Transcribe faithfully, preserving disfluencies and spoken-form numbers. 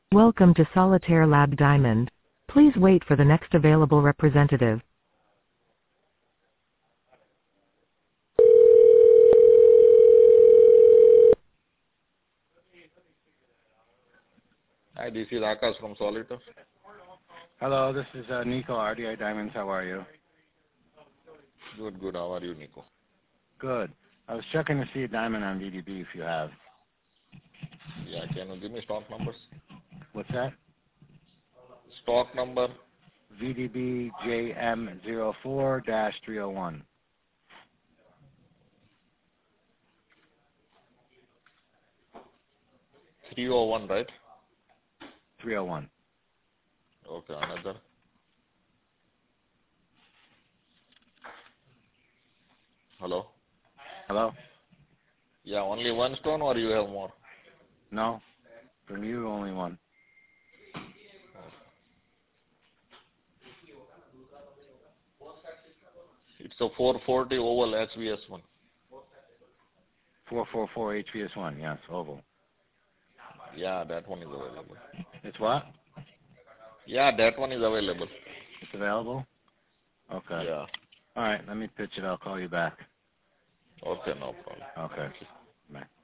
Welcome to Solitaire Lab Diamond. Please wait for the next available representative. Hi, this is Akash from Solitaire. Hello, this is uh, Nico, R D I Diamonds. How are you? Good, good. How are you, Nico? Good. I was checking to see a diamond on V D B if you have. Yeah, can you give me stock numbers? What's that? Stock number? V D B J M zero four dash three oh one. three oh one, right? three oh one. Okay, another. Hello? Hello? Yeah, only one stone or you have more? No? From you, only one. It's a four forty oval H V S one. four four four H V S one, yes, oval. Yeah, that one is available. It's what? Yeah, that one is available. It's available? Okay. Yeah. All right, let me pitch it. I'll call you back. Okay, no problem. Okay. Bye.